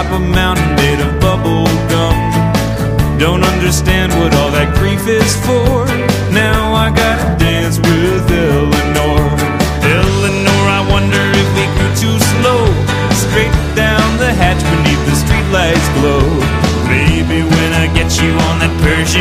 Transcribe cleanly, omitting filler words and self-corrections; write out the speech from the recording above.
top of a mountain made of bubble gum. Don't understand what all that grief is for. Now I gotta dance with Eleanor. Eleanor, I wonder if we grew too slow. Straight down the hatch beneath the streetlights glow. Baby, when I get you on that Persian